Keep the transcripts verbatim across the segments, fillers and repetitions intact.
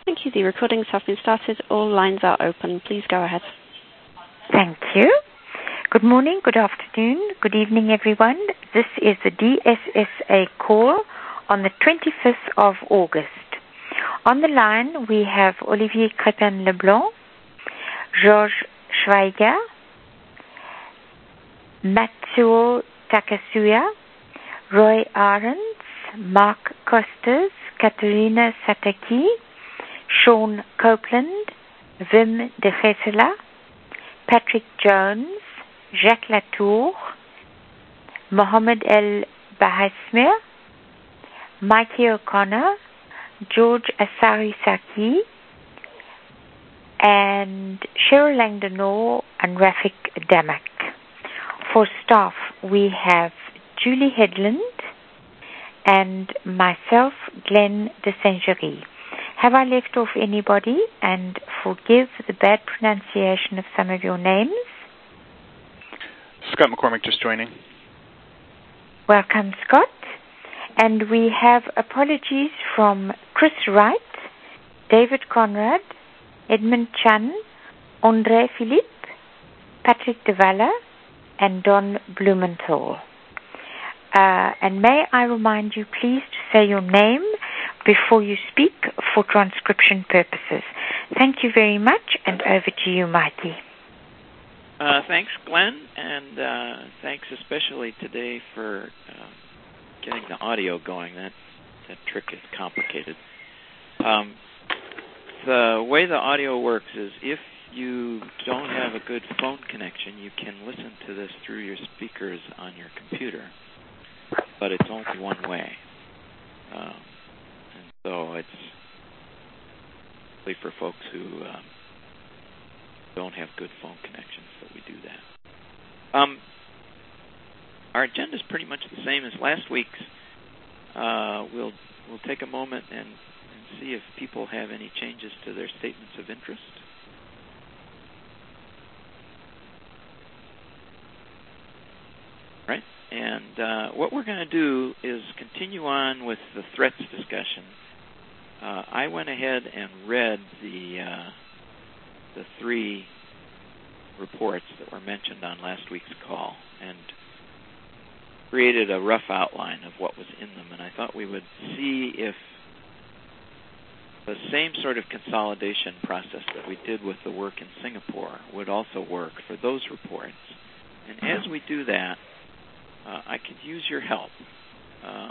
Thank you. The recordings have been started. All lines are open. Please go ahead. Thank you. Good morning, good afternoon, good evening, everyone. This is the D S S A call on the twenty-fifth of August. On the line, we have Olivier Crépin-Leblanc, Georges Schweiger, Matsuo Takasuya, Roy Ahrens, Mark Costas, Katerina Sataki, Sean Copeland, Wim de Gesela, Patrick Jones, Jacques Latour, Mohammed El Bahasmir, Mikey O'Connor, George Asari Saki, and Cheryl Langdonor and Rafik Damak. For staff, we have Julie Headland and myself, Glenn de Saint-Gery. Have I left off anybody? And forgive the bad pronunciation of some of your names. Scott McCormick just joining. Welcome, Scott. And we have apologies from Chris Wright, David Conrad, Edmund Chan, André Philippe, Patrick de Valle, and Don Blumenthal. Uh, and may I remind you, please, to say your name before you speak for transcription purposes. Thank you very much, and over to you, Mikey. Uh, thanks, Glenn, and uh, thanks especially today for uh, getting the audio going. That that trick is complicated. Um, the way the audio works is if you don't have a good phone connection, you can listen to this through your speakers on your computer, but it's only one way. Um, and so it's for folks who uh, don't have good phone connections that we do that. Um, our agenda is pretty much the same as last week's. Uh, we'll we'll take a moment and, and see if people have any changes to their statements of interest. Right, and uh, what we're going to do is continue on with the threats discussion. Uh, I went ahead and read the uh, the three reports that were mentioned on last week's call and created a rough outline of what was in them. And I thought we would see if the same sort of consolidation process that we did with the work in Singapore would also work for those reports. And as we do that, uh, I could use your help. Um,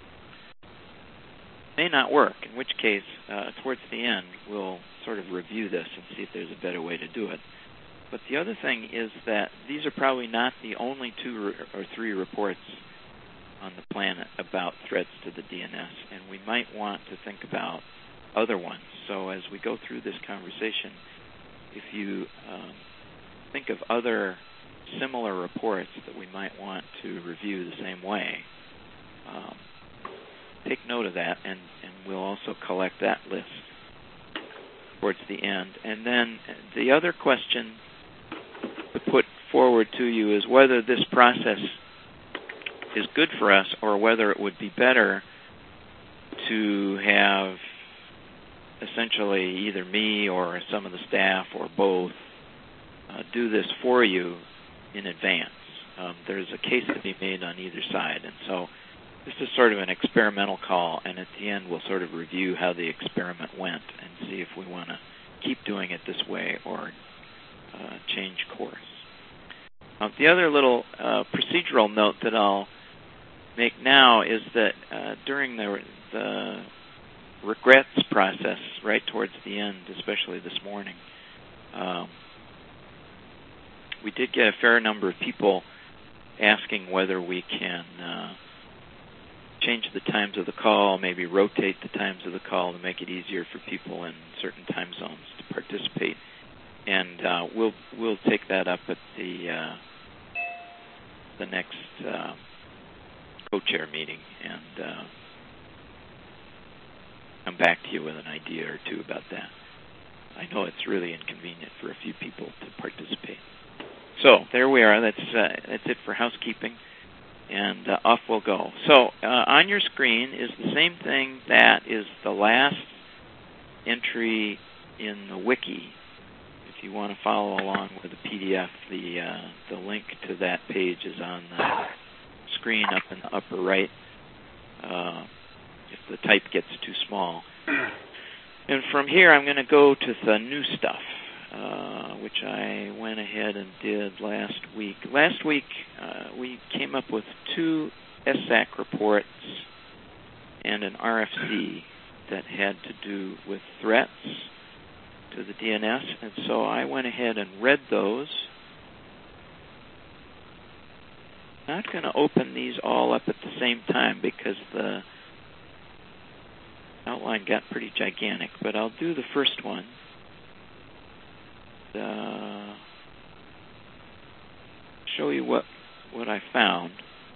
may not work, in which case, uh, towards the end, we'll sort of review this and see if there's a better way to do it. But the other thing is that these are probably not the only two or three reports on the planet about threats to the D N S, and we might want to think about other ones. So as we go through this conversation, if you um, think of other similar reports that we might want to review the same way, um, take note of that, and, and we'll also collect that list towards the end. And then the other question to put forward to you is whether this process is good for us or whether it would be better to have essentially either me or some of the staff or both uh, do this for you in advance. Um, there's a case to be made on either side, and so this is sort of an experimental call, and at the end we'll sort of review how the experiment went and see if we want to keep doing it this way or uh, change course. Uh, the other little uh, procedural note that I'll make now is that uh, during the, the regrets process, right towards the end, especially this morning, um, we did get a fair number of people asking whether we can uh, change the times of the call, maybe rotate the times of the call to make it easier for people in certain time zones to participate. And uh, we'll we'll take that up at the uh, the next uh, co-chair meeting and uh, come back to you with an idea or two about that. I know it's really inconvenient for a few people to participate. So there we are. That's uh, that's it for housekeeping, and uh, off we'll go. So uh, on your screen is the same thing that is the last entry in the wiki. If you want to follow along with the P D F, the uh, the link to that page is on the screen up in the upper right. Uh, if the type gets too small. And from here, I'm going to go to the new stuff, uh, which I went ahead and did last week. Last week, uh, we came up with two S A C reports and an R F C that had to do with threats to the D N S, and so I went ahead and read those. Not going to open these all up at the same time because the outline got pretty gigantic, but I'll do the first one. Uh, show you what, what I found.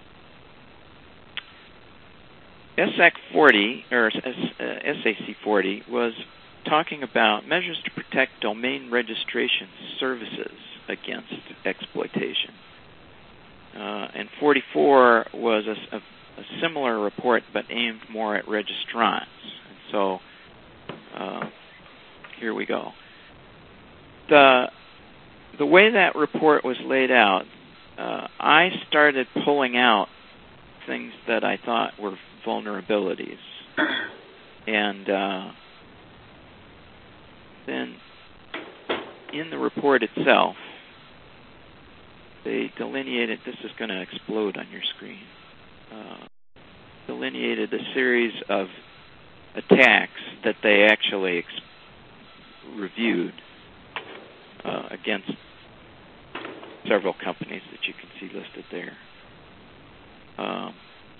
S A C forty, or S A C forty, was talking about measures to protect domain registration services against exploitation. Uh, and forty-four was a, a, a similar report, but aimed more at registrants. And so, uh, here we go. The the way that report was laid out, uh, I started pulling out things that I thought were vulnerabilities, and uh, then in the report itself, they delineated, this is going to explode on your screen, uh, delineated a series of attacks that they actually ex- reviewed uh, against several companies that you can see listed there. Um,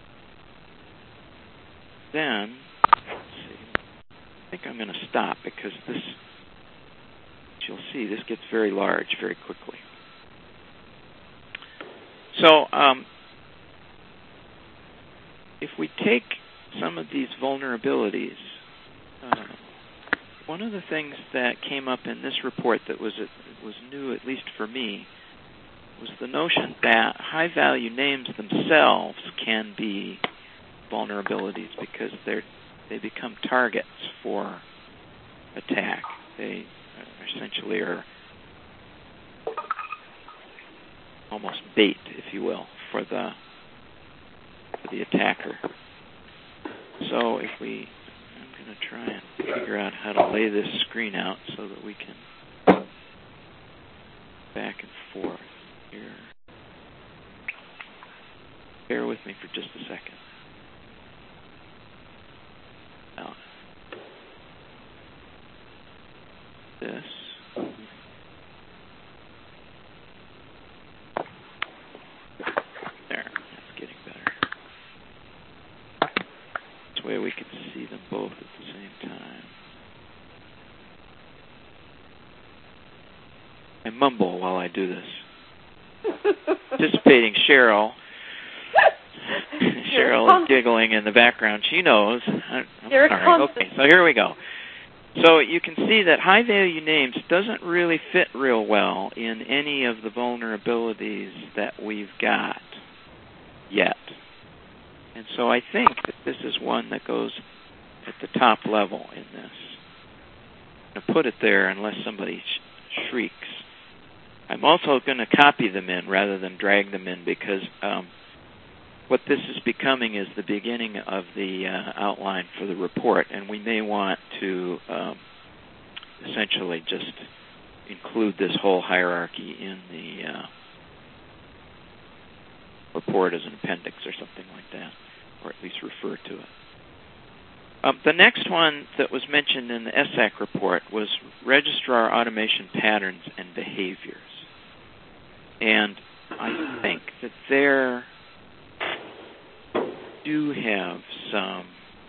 then, let's see, I think I'm going to stop because this, you'll see, this gets very large very quickly. So, um, if we take some of these vulnerabilities, uh, one of the things that came up in this report that was was new, at least for me, was the notion that high-value names themselves can be vulnerabilities because they're they become targets for attack. They essentially are almost bait, if you will, for the for the attacker. So if we, I'm going to try and figure out how to lay this screen out so that we can back and forth here. Bear with me for just a second. Now, this. There, that's getting better. This way we can see them both at the same time. I mumble while I do this. Anticipating Cheryl. Cheryl is giggling in the background. She knows. I'm sorry. Okay, so here we go. So you can see that high-value names doesn't really fit real well in any of the vulnerabilities that we've got yet. And so I think that this is one that goes at the top level in this. I'm going to put it there unless somebody sh- shrieks. I'm also going to copy them in rather than drag them in because um, what this is becoming is the beginning of the uh, outline for the report, and we may want to um, essentially just include this whole hierarchy in the uh, report as an appendix or something like that, or at least refer to it. Um, the next one that was mentioned in the S A C report was registrar automation patterns and behaviors. And I think that there do have some,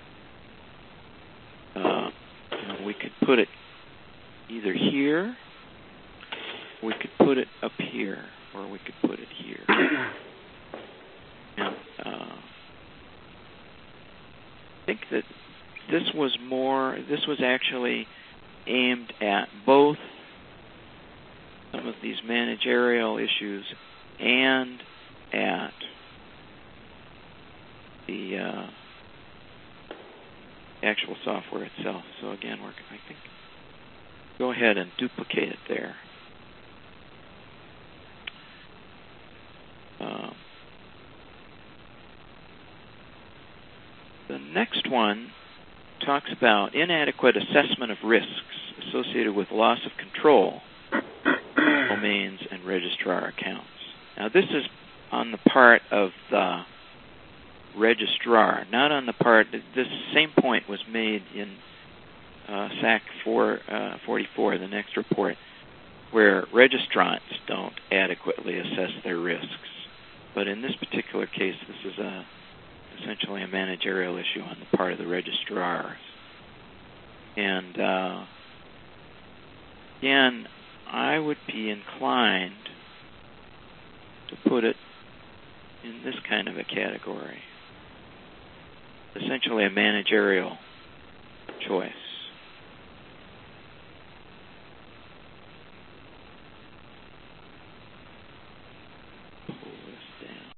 uh, you know, we could put it either here, we could put it up here, or we could put it here. And uh, I think that this was more, this was actually aimed at both some of these managerial issues and at the uh, actual software itself. So again, we're, I think, go ahead and duplicate it there. Um, the next one talks about inadequate assessment of risks associated with loss of control domains and registrar accounts. Now, this is on the part of the registrar, not on the part. This same point was made in uh, S A C four forty-four, the next report, where registrants don't adequately assess their risks. But in this particular case, this is a, essentially a managerial issue on the part of the registrars. And uh, again, I would be inclined to put it in this kind of a category. Essentially a managerial choice. Pull this down.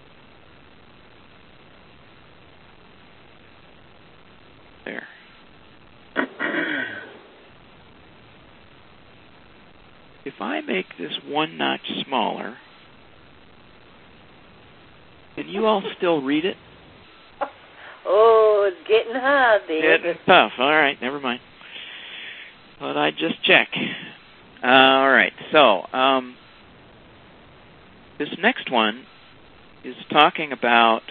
There. If I make this one notch smaller, can you all still read it? Oh, it's getting hard, David. It's tough. All right, never mind. But I just check. Uh, all right, so um, this next one is talking about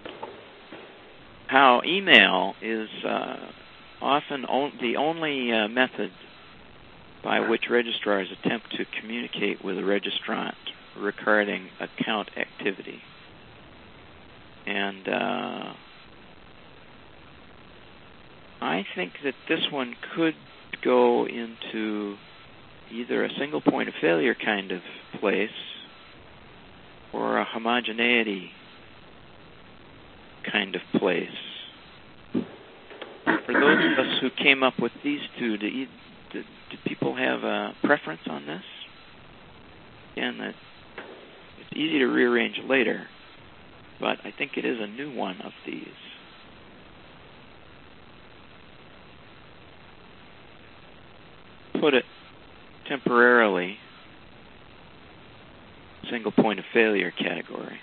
how email is uh, often on, the only uh, method by which registrars attempt to communicate with a registrant regarding account activity. And uh, I think that this one could go into either a single point of failure kind of place or a homogeneity kind of place. For those of us who came up with these two, do, you, do, do people have a preference on this? Again, that it's easy to rearrange later, but I think it is a new one of these. Put it temporarily single point of failure category.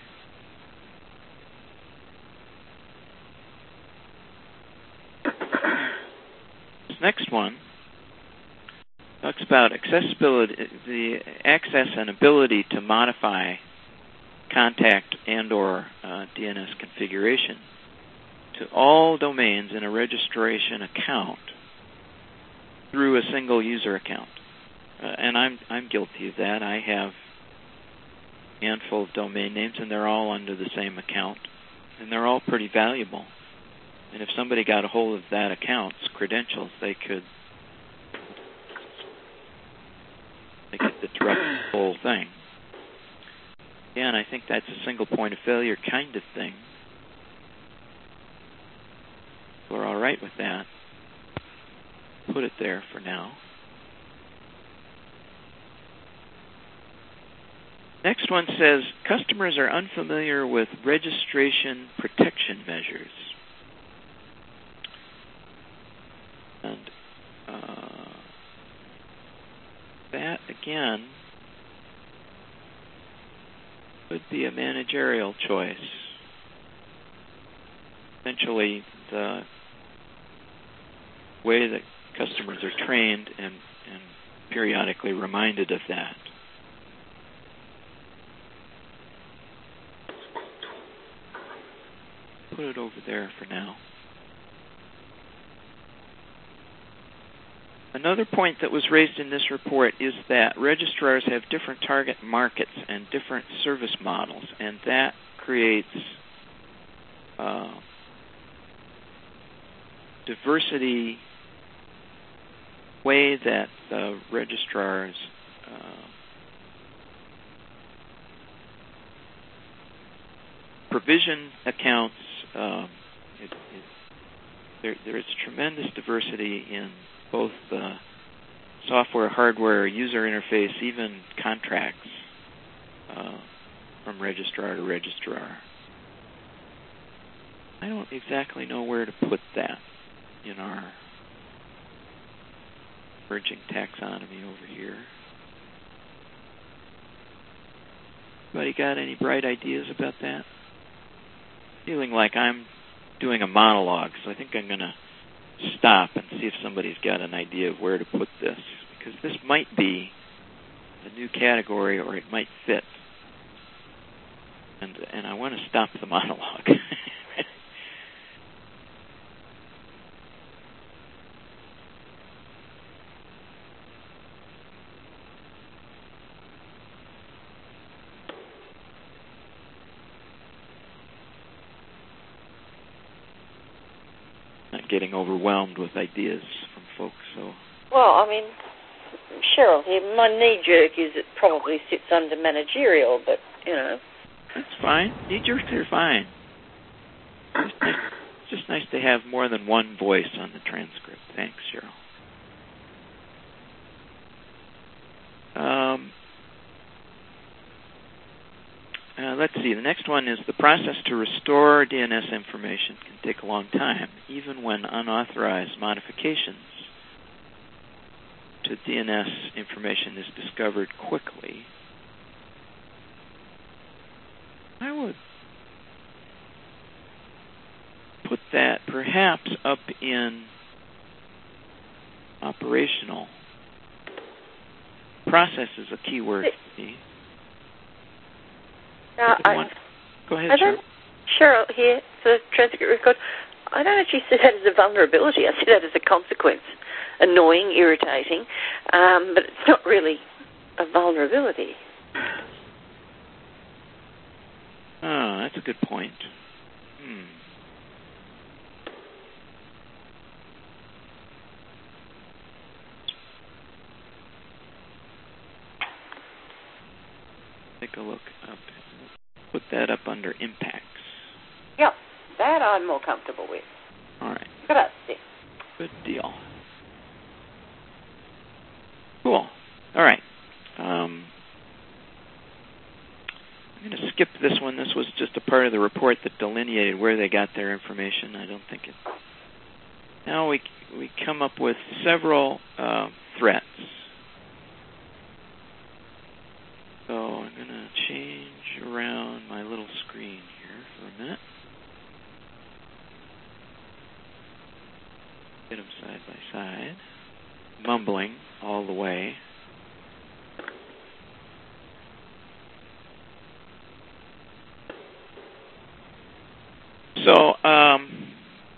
This next one talks about accessibility, the access and ability to modify contact and or uh, D N S configuration to all domains in a registration account through a single user account. Uh, and I'm I'm guilty of that. I have a handful of domain names, and they're all under the same account, and they're all pretty valuable. And if somebody got a hold of that account's credentials, they could they could disrupt the whole thing. Again, I think that's a single point of failure kind of thing. We're all right with that. Put it there for now. Next one says, customers are unfamiliar with registration protection measures. And uh, that, again, could be a managerial choice. Essentially, the way that customers are trained and, and periodically reminded of that. Put it over there for now. Another point that was raised in this report is that registrars have different target markets and different service models, and that creates uh, diversity way that the registrars uh, provision accounts. Um, it, it, there, there is tremendous diversity in both the software, hardware, user interface, even contracts uh, from registrar to registrar. I don't exactly know where to put that in our emerging taxonomy over here. Anybody got any bright ideas about that? Feeling like I'm doing a monologue, so I think I'm going to stop and see if somebody's got an idea of where to put this, because this might be a new category or it might fit. And and I want to stop the monologue. Not getting overwhelmed with ideas from folks. So. Well, I mean, Cheryl, my knee jerk is it probably sits under managerial, but you know. That's fine. Knee jerks are fine. It's just, nice, it's just nice to have more than one voice on the transcript. Thanks, Cheryl. Um, uh, let's see. The next one is the process to restore D N S information can take a long time, even when unauthorized modifications to D N S information is discovered quickly. I would put that perhaps up in operational. Process is a key word for me. Uh, I, Go ahead, I Cheryl. Cheryl here for transcript record. I don't actually see that as a vulnerability. I see that as a consequence. Annoying, irritating, um, but it's not really a vulnerability. Oh, that's a good point. Hmm. Take a look up. Put that up under impacts. Yep, that I'm more comfortable with. All right. Grazie. Good deal. Cool. All right. Um, I'm going to skip this one. This was just a part of the report that delineated where they got their information. I don't think it. Now we we come up with several uh, threats. So I'm going to change around my little screen here for a minute. Get them side by side. Mumbling all the way. So, um,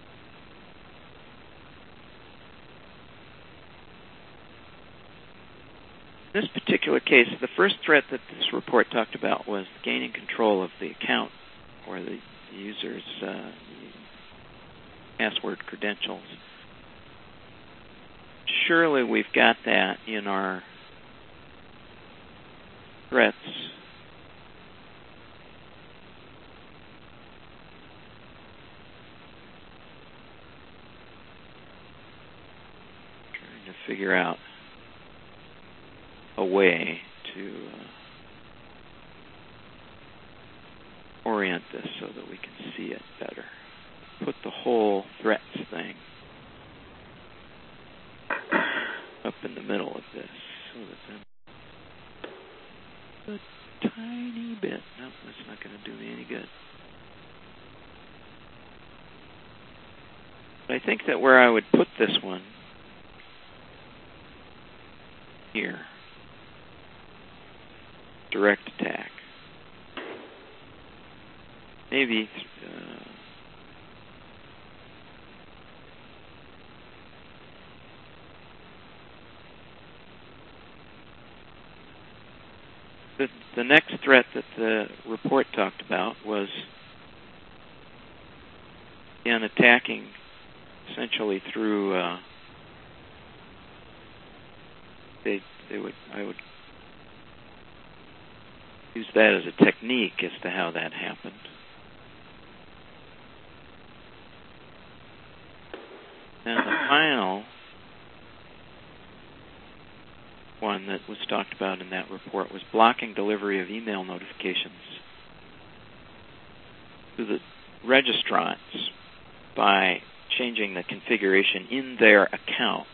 in this particular case, the first threat that this report talked about was gaining control of the account or the user's uh, password credentials. Surely we've got that in our threats. Trying to figure out a way to uh, orient this so that we can see it better. Put the whole threats thing up in the middle of this so that then a tiny bit. No, that's not going to do me any good. But I think that where I would put this one here, direct attack. Maybe uh, the, the next threat that the report talked about was in attacking essentially through uh, they they would I would use that as a technique as to how that happened. And the final one that was talked about in that report was blocking delivery of email notifications to the registrants by changing the configuration in their accounts.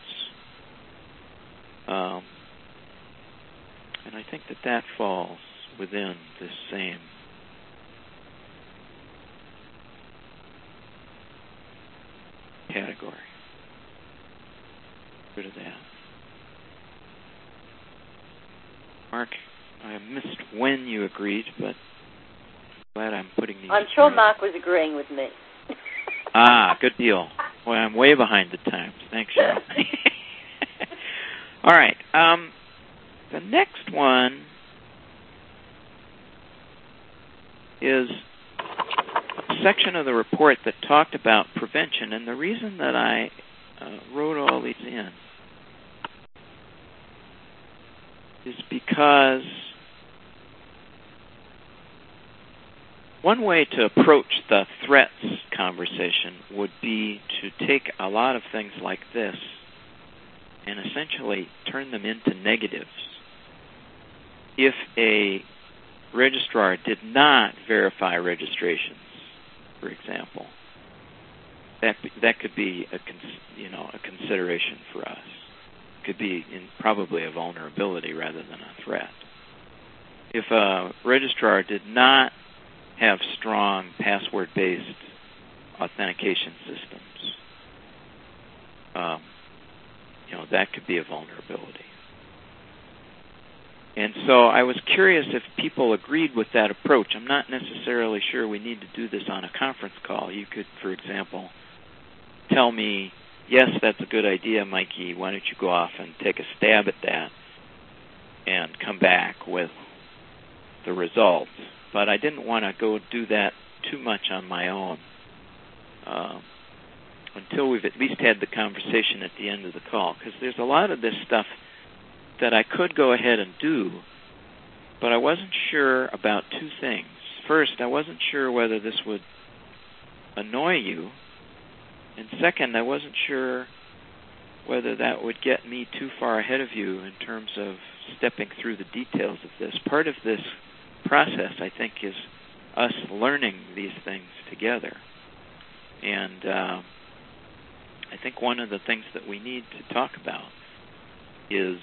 Um, and I think that that falls within this same category. Rid of that. Mark, I missed when you agreed, but glad I'm putting these. I'm sure Mark was agreeing with me. Ah, good deal. Well, I'm way behind the times. Thanks, Cheryl. All right. Um, the next one is a section of the report that talked about prevention, and the reason that I uh, wrote all these in is because one way to approach the threats conversation would be to take a lot of things like this and essentially turn them into negatives. If a registrar did not verify registrations, for example, that that could be a you know a consideration for us. It could be in probably a vulnerability rather than a threat. If a registrar did not have strong password-based authentication systems, um, you know, that could be a vulnerability. And so I was curious if people agreed with that approach. I'm not necessarily sure we need to do this on a conference call. You could, for example, tell me, yes, that's a good idea, Mikey. Why don't you go off and take a stab at that and come back with the results. But I didn't want to go do that too much on my own um, until we've at least had the conversation at the end of the call, because there's a lot of this stuff that I could go ahead and do, but I wasn't sure about two things. First, I wasn't sure whether this would annoy you, and second, I wasn't sure whether that would get me too far ahead of you in terms of stepping through the details of this. Part of this process, I think, is us learning these things together. And uh, I think one of the things that we need to talk about is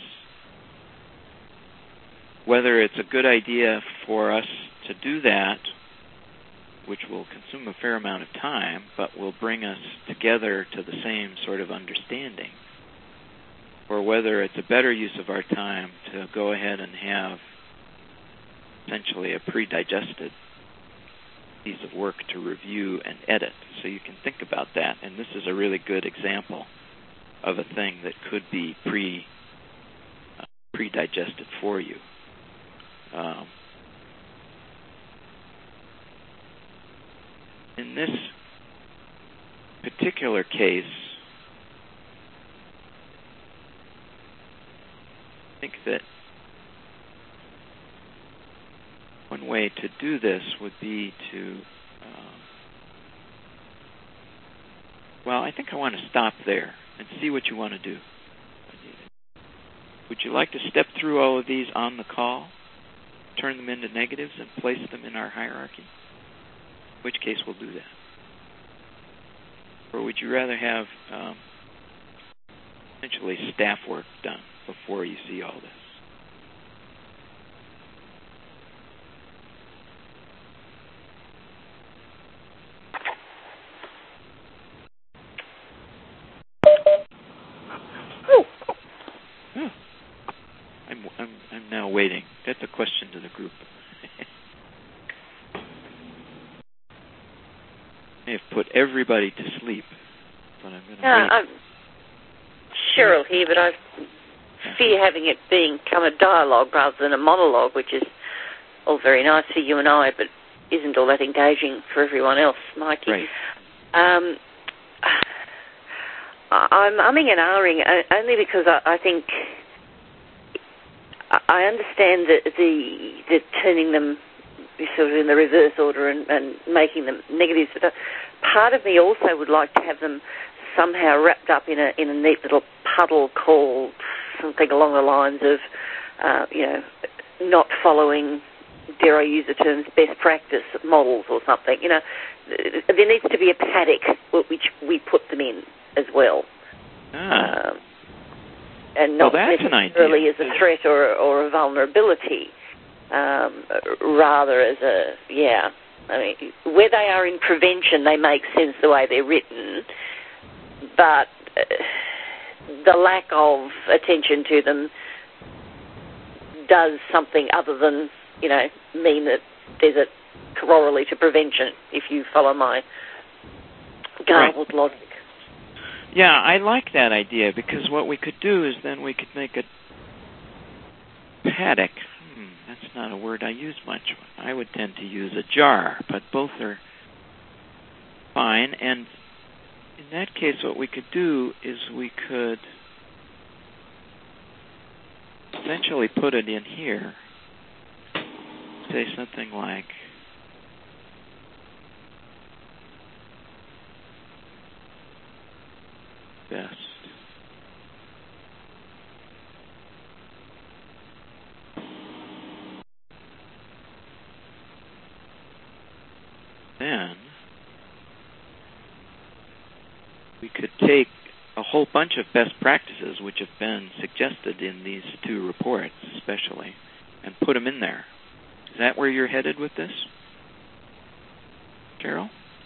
whether it's a good idea for us to do that, which will consume a fair amount of time, but will bring us together to the same sort of understanding, or whether it's a better use of our time to go ahead and have essentially a pre-digested piece of work to review and edit. So you can think about that, and this is a really good example of a thing that could be pre uh, pre-digested for you. Um, in this particular case, I think that one way to do this would be to, uh, well, I think I want to stop there and see what you want to do. Would you like to step through all of these on the call, turn them into negatives, and place them in our hierarchy? In which case we'll do that. Or would you rather have um, essentially staff work done before you see all this? I'm, I'm, I'm now waiting. That's a question to the group. I have put everybody to sleep, but I'm going to no, wait. I'm Cheryl here, but I fear having it become a dialogue rather than a monologue, which is all very nice for you and I, but isn't all that engaging for everyone else, Mikey. Right. Um, I'm umming and ahhing only because I, I think I understand the, the, the turning them sort of in the reverse order and, and making them negatives, but a part of me also would like to have them somehow wrapped up in a in a neat little puddle called something along the lines of, uh, you know, not following dare I use the terms, best practice models or something. You know, there needs to be a paddock which we put them in as well. Ah. Um, and not well, necessarily as a threat or, or a vulnerability, um, rather as a, yeah, I mean, where they are in prevention, they make sense the way they're written, but uh, the lack of attention to them does something other than, you know, mean that there's a corollary to prevention, if you follow my garbled right. logic. Yeah, I like that idea, because what we could do is then we could make a paddock. Hmm, that's not a word I use much. I would tend to use a jar, but both are fine. And in that case, what we could do is we could essentially put it in here. Say something like, best then we could take a whole bunch of best practices which have been suggested in these two reports especially and put them in there. Is that where you're headed with this, Carol?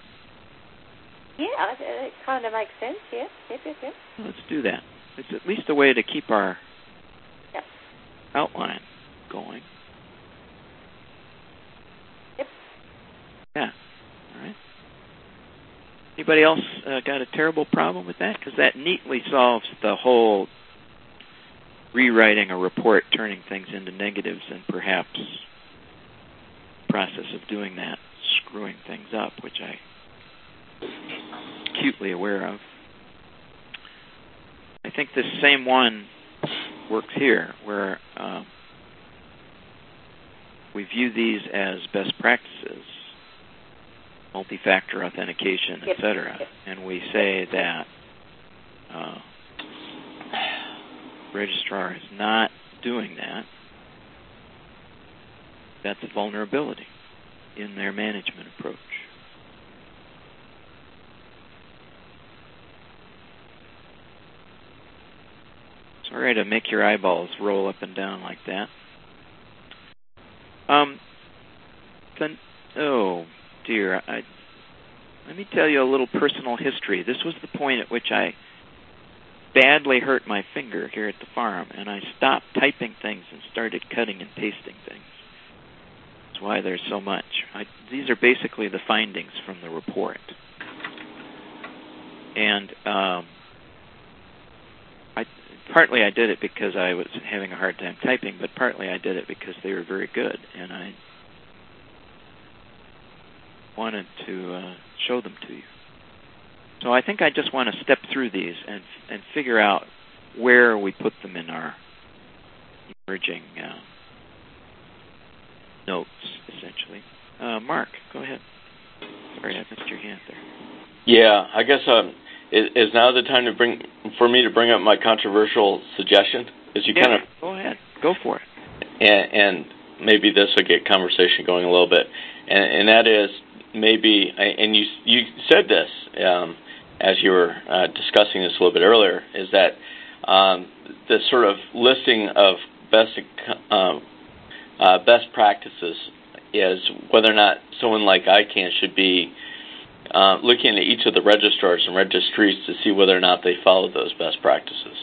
Yeah, it kind of makes sense, yes. Yep, yep, yep. Let's do that. It's at least a way to keep our yep. outline going. Yep. Yeah. All right. Anybody else uh, got a terrible problem with that? Because that neatly solves the whole rewriting a report, turning things into negatives, and perhaps the process of doing that, screwing things up, which I acutely aware of. I think this same one works here, where uh, we view these as best practices, multi-factor authentication, et cetera, yep. and we say that uh, the registrar is not doing that. That's a vulnerability in their management approach. Sorry to make your eyeballs roll up and down like that. Um, then, oh, dear. I, let me tell you a little personal history. This was the point at which I badly hurt my finger here at the farm, and I stopped typing things and started cutting and pasting things. That's why there's so much. I, these are basically the findings from the report. And um, I, partly I did it because I was having a hard time typing, but partly I did it because they were very good, and I wanted to uh, show them to you. So I think I just want to step through these and and figure out where we put them in our emerging uh, notes, essentially. Uh, Mark, go ahead. Sorry, I missed your hand there. Yeah, I guess um, is, is now the time to bring for me to bring up my controversial suggestion? Is you yeah, kind of go ahead, go for it. And, and maybe this will get conversation going a little bit, and, and that is maybe, and you you said this um, as you were uh, discussing this a little bit earlier, is that um, the sort of listing of best uh, uh, best practices is whether or not someone like I C A N should be uh, looking at each of the registrars and registries to see whether or not they follow those best practices.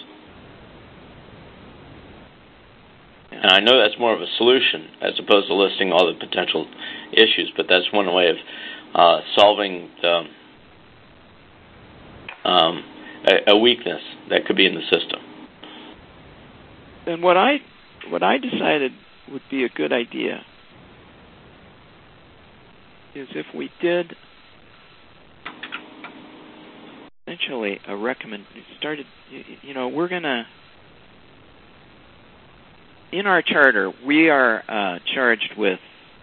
And I know that's more of a solution as opposed to listing all the potential issues, but that's one way of uh, solving the, um, a, a weakness that could be in the system. And what I what I decided would be a good idea is if we did essentially a recommend started. You know, we're gonna. In our charter, we are uh, charged with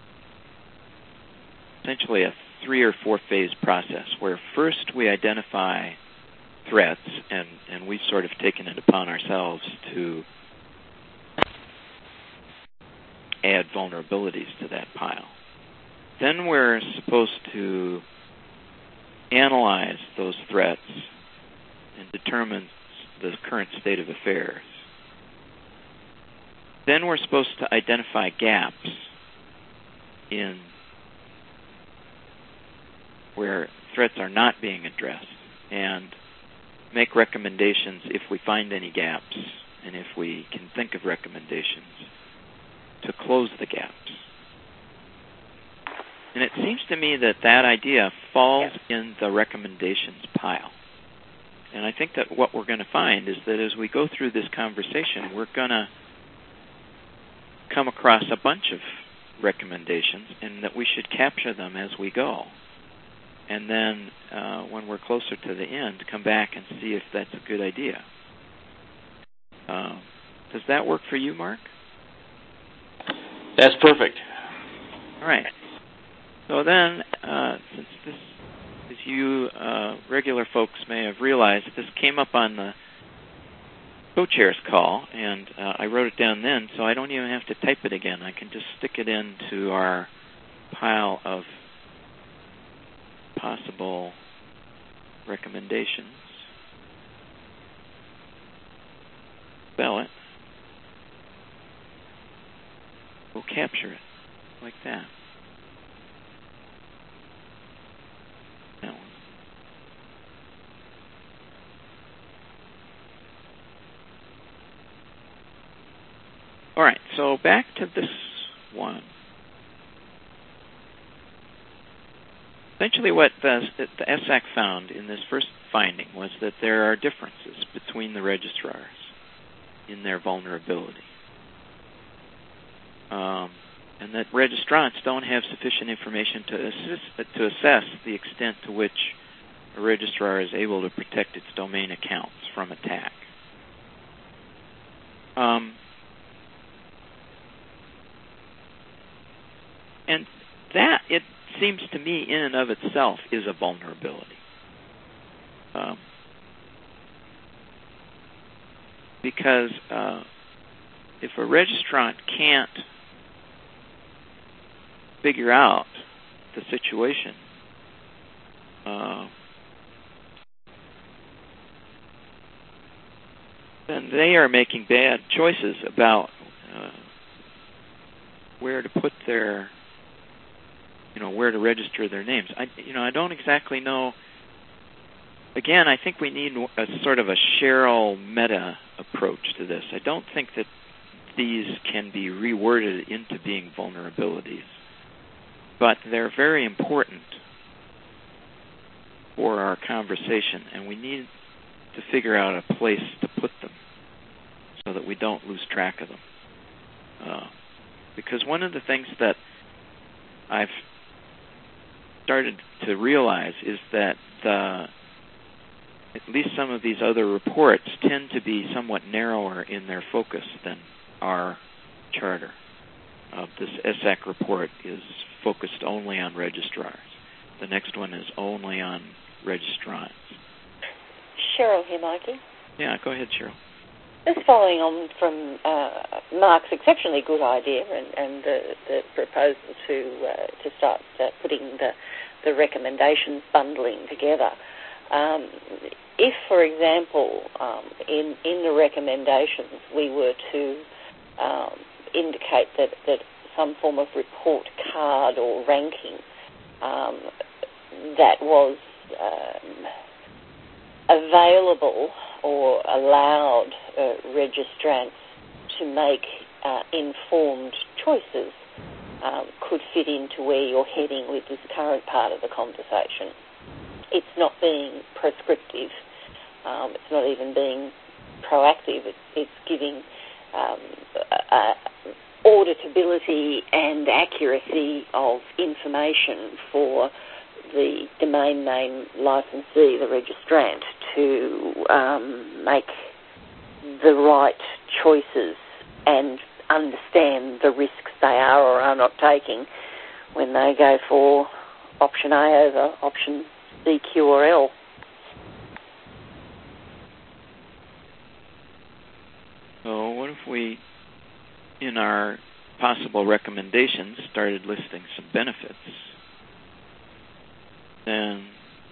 essentially a three- or four-phase process where first we identify threats, and, and we've sort of taken it upon ourselves to add vulnerabilities to that pile. Then we're supposed to analyze those threats and determine the current state of affairs. Then we're supposed to identify gaps in where threats are not being addressed and make recommendations if we find any gaps and if we can think of recommendations to close the gaps. And it seems to me that that idea falls in the recommendations pile. And I think that what we're going to find is that as we go through this conversation, we're going to come across a bunch of recommendations and that we should capture them as we go. And then uh, when we're closer to the end, come back and see if that's a good idea. Uh, does that work for you, Mark? That's perfect. All right. So then, uh, since this, as you uh, regular folks may have realized, this came up on the co-chair's call, and uh, I wrote it down then, so I don't even have to type it again. I can just stick it into our pile of possible recommendations. Spell it. We'll capture it like that. That one. All right, so back to this one. Essentially what the, the S A C found in this first finding was that there are differences between the registrars in their vulnerability. Um, and that registrants don't have sufficient information to, assist, to assess the extent to which a registrar is able to protect its domain accounts from attack. Um, and that, it seems to me, in and of itself, is a vulnerability. Um, because uh, if a registrant can't figure out the situation, uh, then they are making bad choices about uh, where to put their, you know, where to register their names. I, you know, I don't exactly know. Again, I think we need a sort of a Cheryl meta approach to this. I don't think that these can be reworded into being vulnerabilities, but they're very important for our conversation, and we need to figure out a place to put them so that we don't lose track of them. Uh, because one of the things that I've started to realize is that the, at least some of these other reports tend to be somewhat narrower in their focus than our charter. Uh, this S A C report is focused only on registrars. The next one is only on registrants. Cheryl here, Mikey. Yeah, go ahead, Cheryl. Just following on from uh, Mark's exceptionally good idea and, and the, the proposal to uh, to start uh, putting the, the recommendations bundling together. Um, if, for example, um, in, in the recommendations we were to um, indicate that, that some form of report card or ranking um, that was um, available or allowed uh, registrants to make uh, informed choices um, could fit into where you're heading with this current part of the conversation. It's not being prescriptive. Um, it's not even being proactive. It's, it's giving um, uh, auditability and accuracy of information for the domain name licensee, the registrant, to um, make the right choices and understand the risks they are or are not taking when they go for option A over option C, Q, or L. So what if we, in our possible recommendations, started listing some benefits. Then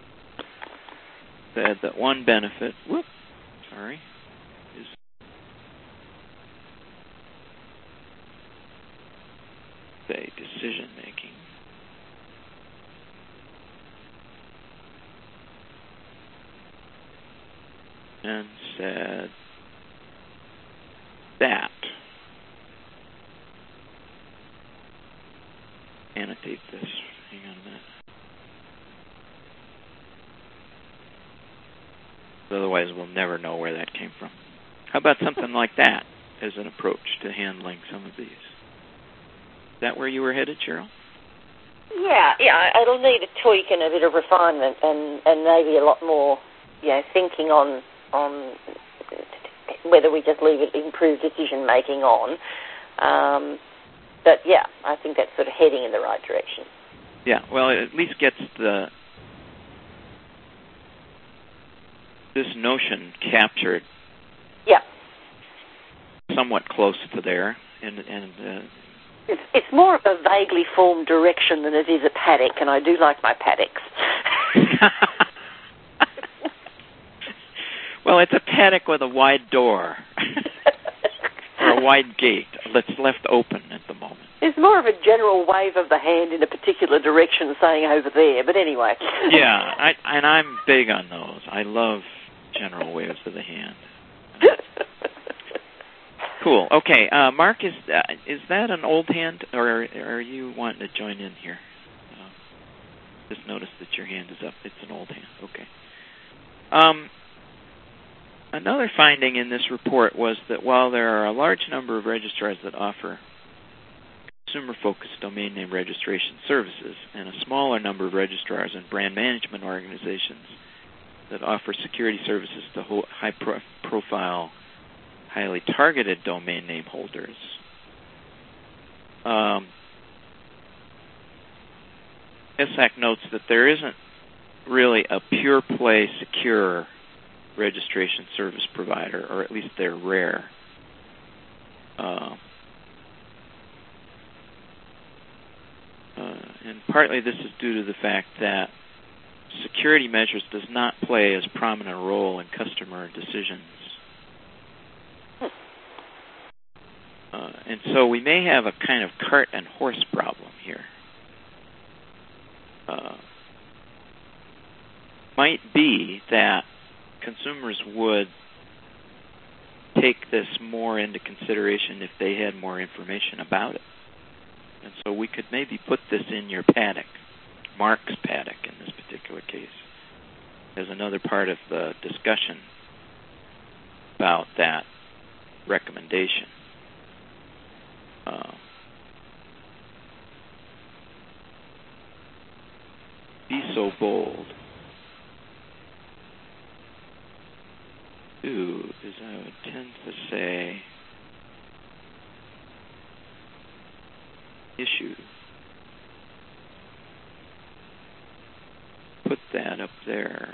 said that one benefit, whoop, sorry, is say decision making. And said that. Annotate this. Hang on a minute. Otherwise, we'll never know where that came from. How about something like that as an approach to handling some of these? Is that where you were headed, Cheryl? Yeah, yeah. It'll need a tweak and a bit of refinement, and, and maybe a lot more, you know, thinking on on whether we just leave it improved decision making on. Um, but yeah, I think that's sort of heading in the right direction. Yeah, well, it at least gets the this notion captured. Yeah. Somewhat close to there, and and. Uh, It's, it's more of a vaguely formed direction than it is a paddock, and I do like my paddocks. Well, it's a paddock with a wide door, or a wide gate that's left open at the moment. It's more of a general wave of the hand in a particular direction saying over there, but anyway. Yeah, I, and I'm big on those. I love general waves of the hand. Cool. Okay, uh, Mark, is uh, is that an old hand, or are you wanting to join in here? Uh, just notice that your hand is up. It's an old hand. Okay. Um, another finding in this report was that while there are a large number of registrars that offer consumer-focused domain name registration services and a smaller number of registrars and brand management organizations that offer security services to high-profile highly targeted domain name holders. Um, S A C notes that there isn't really a pure play secure registration service provider, or at least they're rare. Uh, uh, and partly this is due to the fact that security measures does not play as prominent a role in customer decisions. Uh, and so we may have a kind of cart and horse problem here. Uh, might be that consumers would take this more into consideration if they had more information about it. And so we could maybe put this in your paddock, Mark's paddock in this particular case, as another part of the discussion about that recommendation. Uh, be so bold. Do is I would tend to say issue. Put that up there.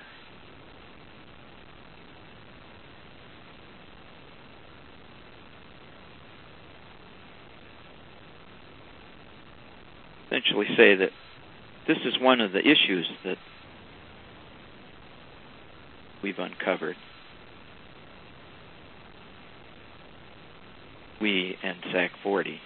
Essentially say that this is one of the issues that we've uncovered. We and S A C forty.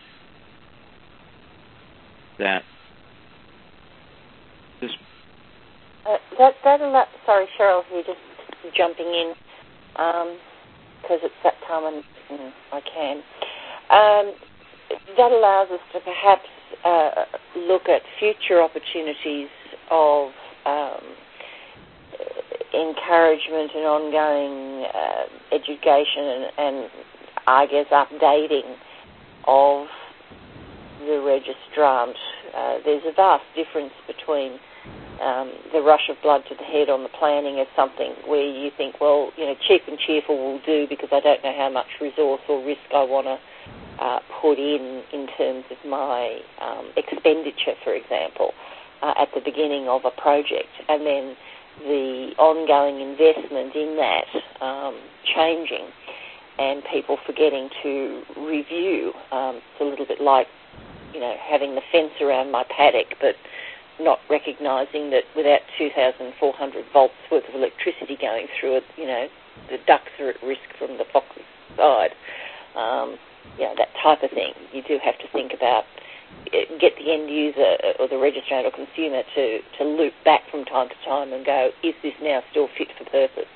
That this... Uh, that, that allow, sorry, Cheryl, you're just jumping in because um, it's that time and, and I can. Um, that allows us to perhaps Uh, look at future opportunities of um, encouragement and ongoing uh, education and, and, I guess, updating of the registrant. Uh, there's a vast difference between um, the rush of blood to the head on the planning of something where you think, well, you know, cheap and cheerful will do because I don't know how much resource or risk I want to Uh, put in in terms of my um, expenditure, for example, uh, at the beginning of a project, and then the ongoing investment in that um, changing. and people forgetting to review. Um, it's a little bit like, you know, having the fence around my paddock, but not recognising that without two thousand four hundred volts worth of electricity going through it, you know, the ducks are at risk from the fox's side. Um, yeah, that type of thing. You do have to think about, get the end user or the registrant or consumer to, to loop back from time to time and go, is this now still fit for purpose?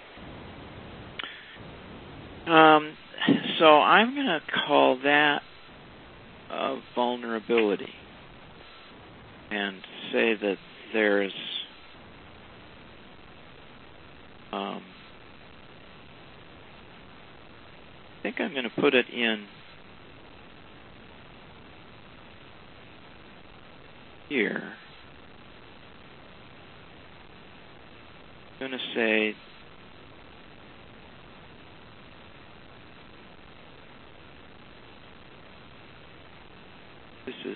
Um, so I'm going to call that a vulnerability and say that there's um, I think I'm going to put it in here. I'm going to say this is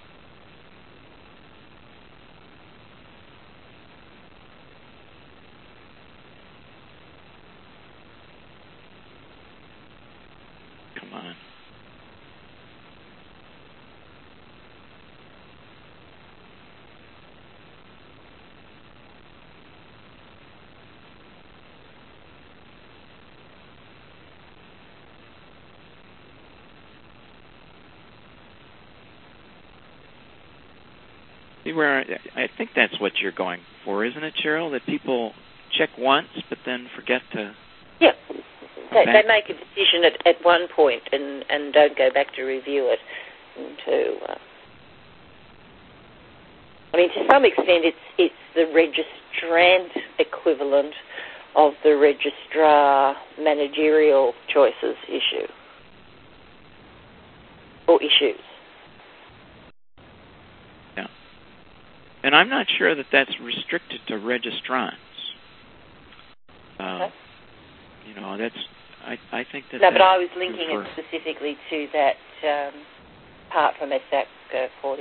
come on. See where I, I think that's what you're going for, isn't it, Cheryl? That people check once but then forget to. Yeah, they, they make a decision at, at one point and, and don't go back to review it. And to, uh, I mean, to some extent, it's it's the registrant equivalent of the registrar managerial choices issue or issues. And I'm not sure that that's restricted to registrants. Um, okay. You know, that's, I, I think that... No, that but I was linking for, it specifically to that um, part from S A C uh, forty.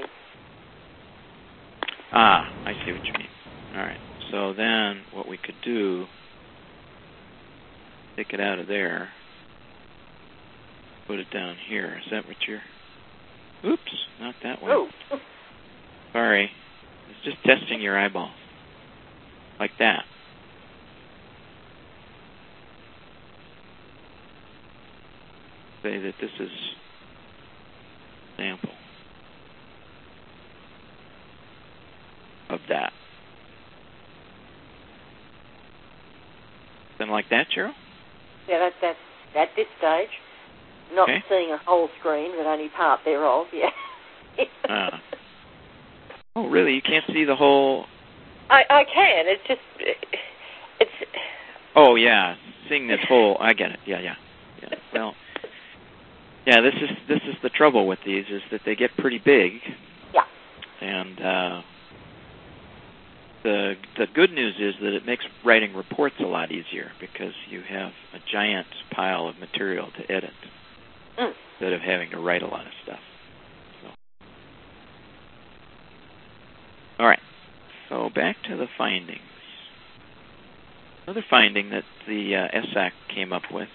Ah, I see what you mean. All right. So then what we could do, take it out of there, put it down here. Is that what you're... Oops, not that way. Oh. Sorry. It's just testing your eyeball. Like that. Say that this is sample of that. Something like that, Cheryl? Yeah, that, that's at this stage. Not okay. Seeing a whole screen, but only part thereof, yeah. uh. Oh, really? You can't see the whole... I, I can. It's just... It's... Oh, yeah. Seeing this whole... I get it. Yeah, yeah. Yeah. Well, yeah, this is this is the trouble with these, is that they get pretty big. Yeah. And uh, the the good news is that it makes writing reports a lot easier because you have a giant pile of material to edit mm. instead of having to write a lot of stuff. All right, so back to the findings. Another finding that the uh, S A C came up with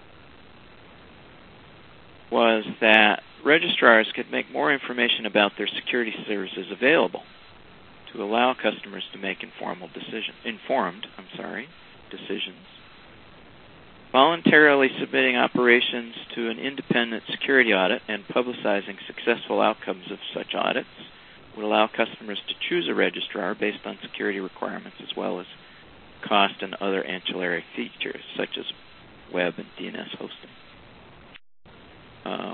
was that registrars could make more information about their security services available to allow customers to make informal decision, informed I'm sorry, decisions. Voluntarily submitting operations to an independent security audit and publicizing successful outcomes of such audits would allow customers to choose a registrar based on security requirements as well as cost and other ancillary features such as web and D N S hosting. Um,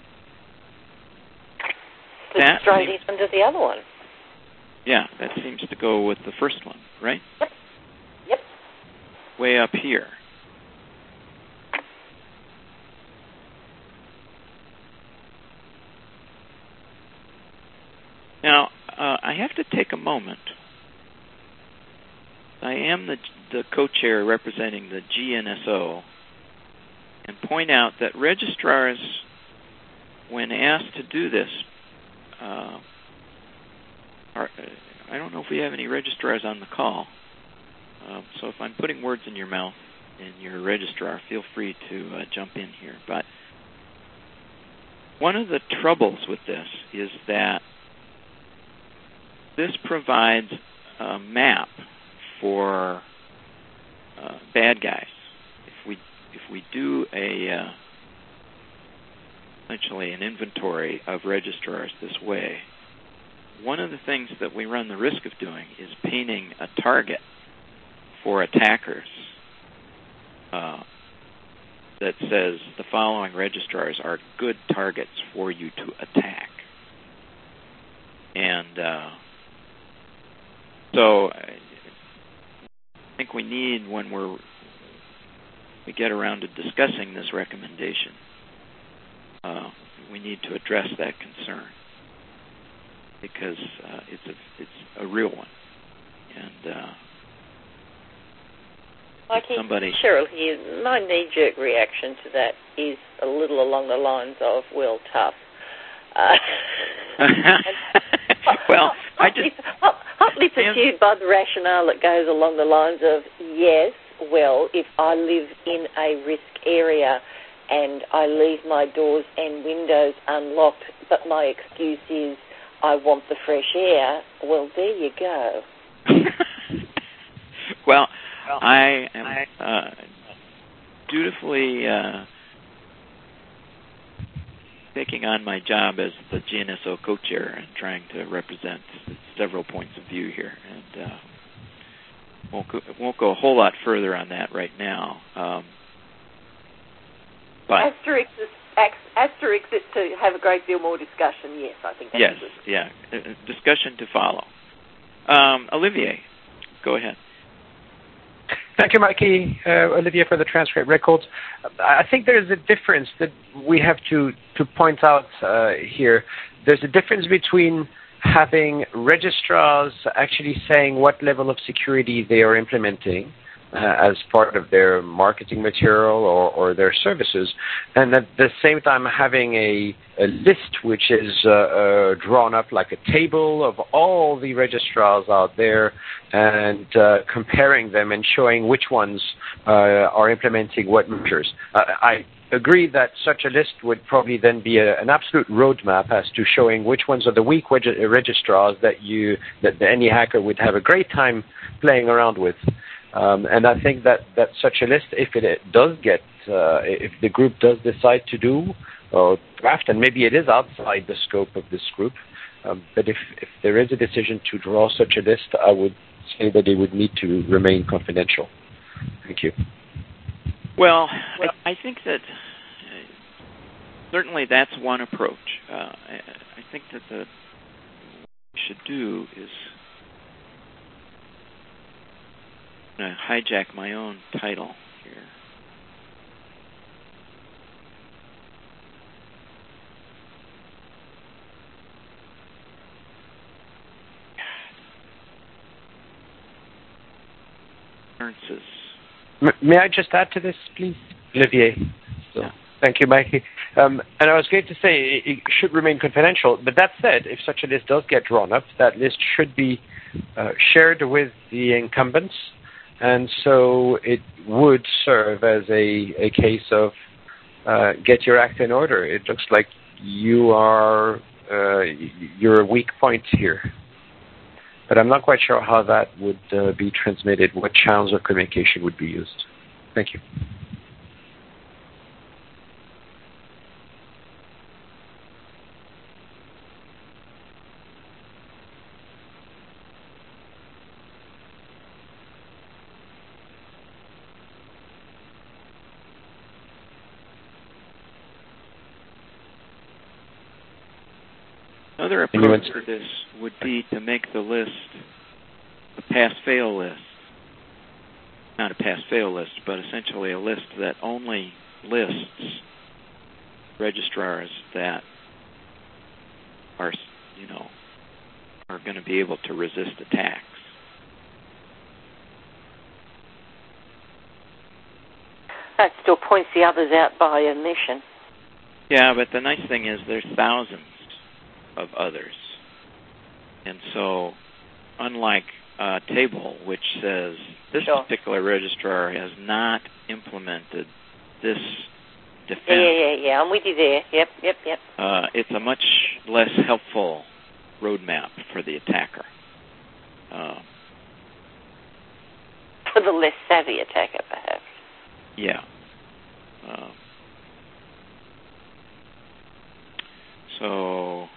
that straight seems, into the other one. Yeah, that seems to go with the first one, right? Yep. Yep. Way up here. Now, uh, I have to take a moment. I am the, the co-chair representing the G N S O and point out that registrars, when asked to do this, uh, are, I don't know if we have any registrars on the call, uh, so if I'm putting words in your mouth, and your registrar, feel free to uh, jump in here. But one of the troubles with this is that this provides a map for uh, bad guys. If we if we do a uh, essentially an inventory of registrars this way, one of the things that we run the risk of doing is painting a target for attackers uh, that says the following registrars are good targets for you to attack. And uh, so I think we need, when we're we get around to discussing this recommendation, uh, we need to address that concern, because uh, it's a it's a real one. And uh, Like somebody, Cheryl here, my knee-jerk reaction to that is a little along the lines of, well, tough. Uh, well, I just hotly pursued by the rationale that goes along the lines of, yes, well, if I live in a risk area and I leave my doors and windows unlocked, but my excuse is I want the fresh air, well, there you go. well, I am uh, dutifully uh, taking on my job as the G N S O co-chair and trying to represent several points of view here. And uh, won't go, won't go a whole lot further on that right now. Um, but Asterix is, Asterix is to have a great deal more discussion, yes, I think that's yes, good. yeah, uh, discussion to follow. Um, Olivier, go ahead. Thank you, Mikey. Uh, Olivia, for the transcript records. I think there's a difference that we have to, to point out uh, here. There's a difference between having registrars actually saying what level of security they are implementing uh, as part of their marketing material or, or their services, and at the same time having a, a list which is uh, uh, drawn up like a table of all the registrars out there, and uh, comparing them and showing which ones uh, are implementing what measures. Uh, I agree that such a list would probably then be a, an absolute roadmap as to showing which ones are the weak reg- registrars that you that any hacker would have a great time playing around with. Um, and I think that, that such a list, if it, it does get, uh, if the group does decide to do or draft, and maybe it is outside the scope of this group, um, but if, if there is a decision to draw such a list, I would say that it would need to remain confidential. Thank you. Well, I, I think that uh, certainly that's one approach. Uh, I, I think that the what we should do is I'm going to hijack my own title here. May I just add to this, please, Olivier? So, yeah. Thank you, Mikey. Um, and I was going to say it should remain confidential, but that said, if such a list does get drawn up, that list should be uh, shared with the incumbents, and so it would serve as a, a case of uh, get your act in order. It looks like you are uh, you're a weak point here. But I'm not quite sure how that would uh, be transmitted, what channels of communication would be used. Thank you. Another approach for this would be to make the list a pass-fail list. Not a pass-fail list, but essentially a list that only lists registrars that are, you know, are going to be able to resist attacks. That still points the others out by omission. Yeah, but the nice thing is there's thousands of others. And so, unlike uh, table which says this sure. particular registrar has not implemented this defense. Yeah, yeah, yeah, yeah. I'm with you there. Yep, yep, yep. Uh, it's a much less helpful roadmap for the attacker. Uh, for the less savvy attacker, perhaps. Yeah. Uh, so...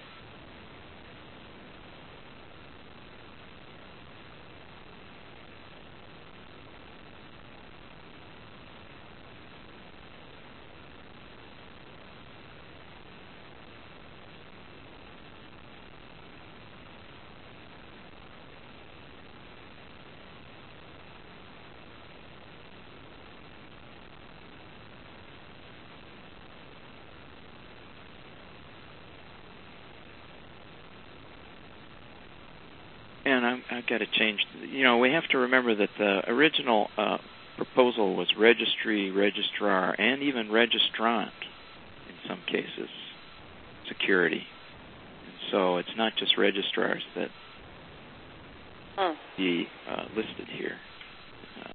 And I'm, I've got to change. You know, we have to remember that the original uh, proposal was registry, registrar, and even registrant in some cases, security. And so it's not just registrars that hmm. be uh, listed here. Uh,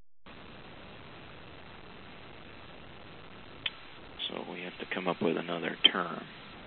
so we have to come up with another term.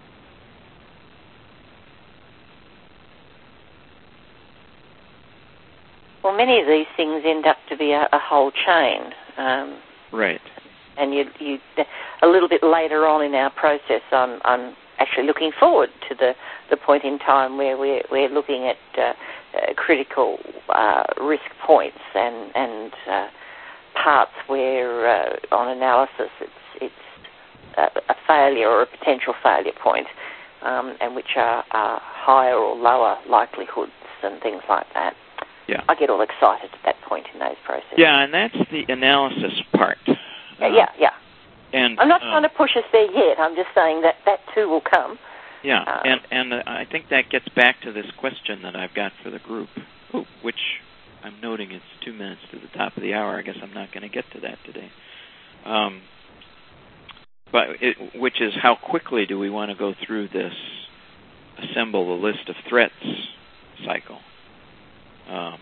Well, many of these things end up to be a, a whole chain. Um, right. And you, you, a little bit later on in our process, I'm, I'm actually looking forward to the, the point in time where we're, we're looking at uh, uh, critical uh, risk points and, and uh, parts where, uh, on analysis, it's, it's a, a failure or a potential failure point, um, and which are, are higher or lower likelihoods and things like that. Yeah. I get all excited at that point in those processes. Yeah, and that's the analysis part. Yeah, uh, yeah, yeah. And I'm not um, trying to push us there yet. I'm just saying that that too will come. Yeah, uh, and and uh, I think that gets back to this question that I've got for the group, oh, which I'm noting it's two minutes to the top of the hour. I guess I'm not going to get to that today. Um, but it, which is how quickly do we want to go through this, assemble the list of threats cycle? Um,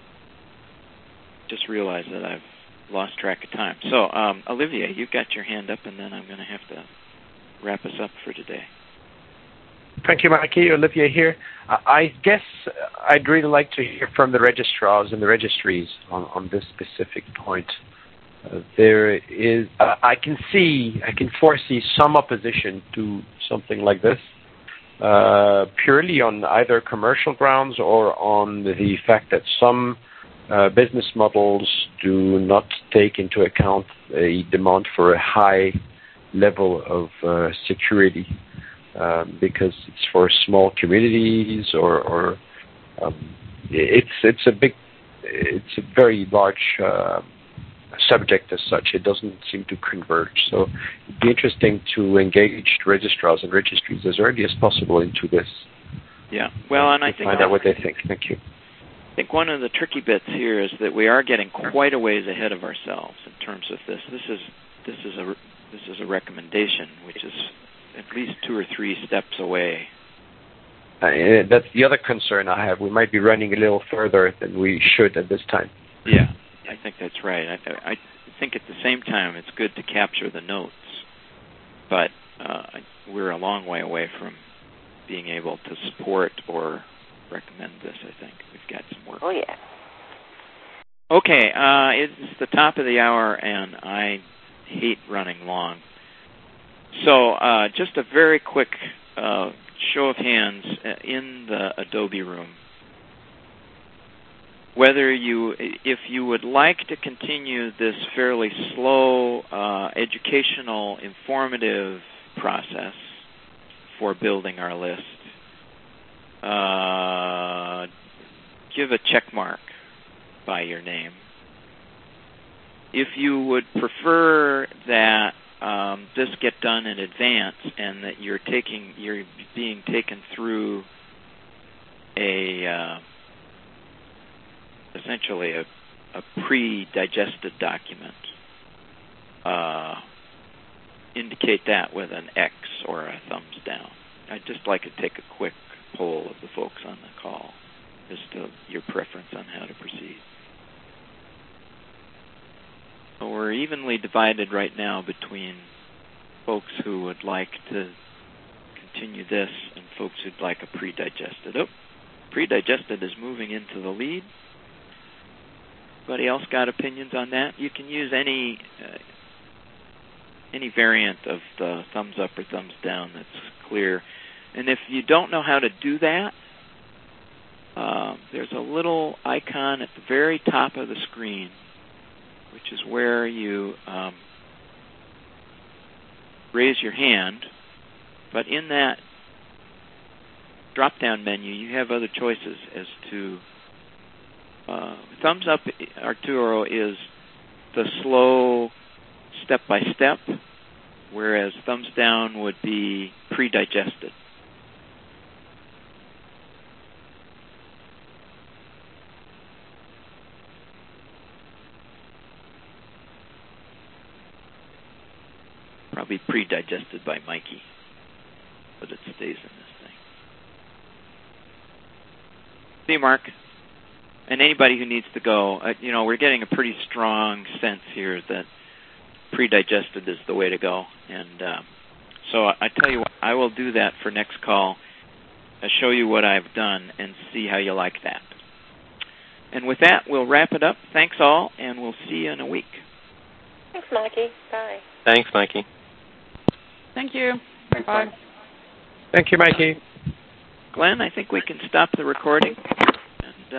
just realized that I've lost track of time. So, um, Olivia, you've got your hand up, and then I'm going to have to wrap us up for today. Thank you, Mikey. Olivia here. Uh, I guess I'd really like to hear from the registrars and the registries on, on this specific point. Uh, there is, uh, I can see, I can foresee some opposition to something like this. Uh, purely on either commercial grounds or on the fact that some uh, business models do not take into account a demand for a high level of uh, security uh, because it's for small communities or, or um, it's it's a big, it's a very large uh, subject as such. It doesn't seem to converge. So it'd be interesting to engage registrars and registries as early as possible into this. Yeah, well, and I think find out what they think. Thank you. I think one of the tricky bits here is that we are getting quite a ways ahead of ourselves in terms of this. This is this is a this is a recommendation, which is at least two or three steps away. Uh, that's the other concern I have. We might be running a little further than we should at this time. Yeah. I think that's right. I, I think at the same time it's good to capture the notes, but uh, we're a long way away from being able to support or recommend this, I think. We've got some work. Oh, yeah. Okay, uh, it's the top of the hour, and I hate running long. So uh, just a very quick uh, show of hands in the Adobe room. Whether you, if you would like to continue this fairly slow, uh, educational, informative process for building our list, uh, give a check mark by your name. If you would prefer that um, this get done in advance and that you're taking, you're being taken through a uh, essentially a, a pre-digested document, uh, indicate that with an X or a thumbs down. I'd just like to take a quick poll of the folks on the call. as to your preference on how to proceed. So we're evenly divided right now between folks who would like to continue this and folks who'd like a pre-digested. Oh, pre-digested is moving into the lead. Anybody else got opinions on that? You can use any uh, any variant of the thumbs up or thumbs down that's clear. And if you don't know how to do that, uh, there's a little icon at the very top of the screen, which is where you um, raise your hand. But in that drop-down menu, you have other choices as to uh, thumbs up, Arturo, is the slow step-by-step, whereas thumbs down would be pre-digested. Probably pre-digested by Mikey, but it stays in this thing. See, Mark? And anybody who needs to go, uh, you know, we're getting a pretty strong sense here that pre-digested is the way to go. And uh, so I, I tell you what, I will do that for next call. I'll show you what I've done and see how you like that. And with that, we'll wrap it up. Thanks all, and we'll see you in a week. Thanks, Mikey. Bye. Thanks, Mikey. Thank you. Thanks, Bye. Thank you, Mikey. Glenn, I think we can stop the recording.